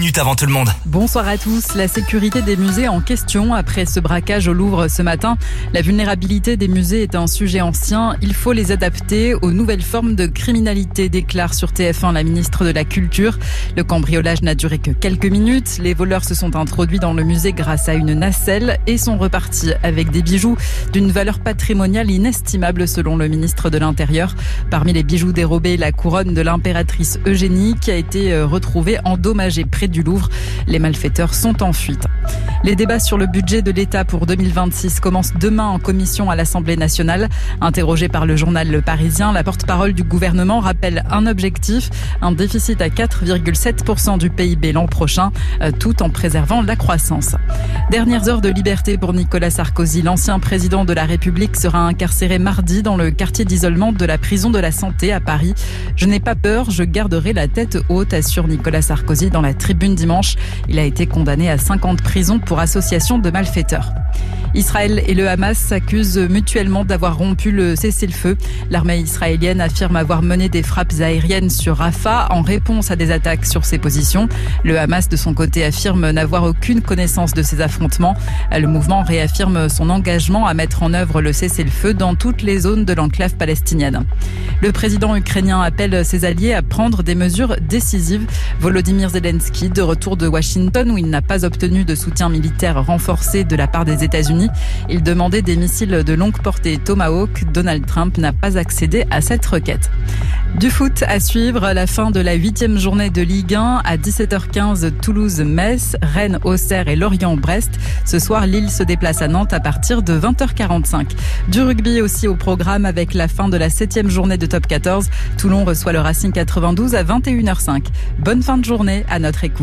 minutes avant tout le monde. Bonsoir à tous. La sécurité des musées en question après ce braquage au Louvre ce matin. La vulnérabilité des musées est un sujet ancien. Il faut les adapter aux nouvelles formes de criminalité, déclare sur TF1 la ministre de la Culture. Le cambriolage n'a duré que quelques minutes. Les voleurs se sont introduits dans le musée grâce à une nacelle et sont repartis avec des bijoux d'une valeur patrimoniale inestimable selon le ministre de l'Intérieur. Parmi les bijoux dérobés, la couronne de l'impératrice Eugénie qui a été retrouvée endommagée près du Louvre. Les malfaiteurs sont en fuite. Les débats sur le budget de l'État pour 2026 commencent demain en commission à l'Assemblée nationale. Interrogée par le journal Le Parisien, la porte-parole du gouvernement rappelle un objectif, un déficit à 4,7% du PIB l'an prochain, tout en préservant la croissance. Dernières heures de liberté pour Nicolas Sarkozy. L'ancien président de la République sera incarcéré mardi dans le quartier d'isolement de la prison de la Santé à Paris. Je n'ai pas peur, je garderai la tête haute, assure Nicolas Sarkozy dans la Tribune dimanche. Il a été condamné à 5 ans de prison pour association de malfaiteurs. Israël et le Hamas s'accusent mutuellement d'avoir rompu le cessez-le-feu. L'armée israélienne affirme avoir mené des frappes aériennes sur Rafah en réponse à des attaques sur ses positions. Le Hamas, de son côté, affirme n'avoir aucune connaissance de ces affrontements. Le mouvement réaffirme son engagement à mettre en œuvre le cessez-le-feu dans toutes les zones de l'enclave palestinienne. Le président ukrainien appelle ses alliés à prendre des mesures décisives. Volodymyr Zelensky, de retour de Washington où il n'a pas obtenu de soutien militaire renforcé de la part des États-Unis. Il demandait des missiles de longue portée Tomahawk. Donald Trump n'a pas accédé à cette requête. Du foot à suivre, la fin de la 8e journée de Ligue 1 à 17h15 Toulouse-Metz, Rennes-Auxerre et Lorient-Brest. Ce soir, Lille se déplace à Nantes à partir de 20h45. Du rugby aussi au programme avec la fin de la 7e journée de Top 14. Toulon reçoit le Racing 92 à 21h05. Bonne fin de journée à notre écoute.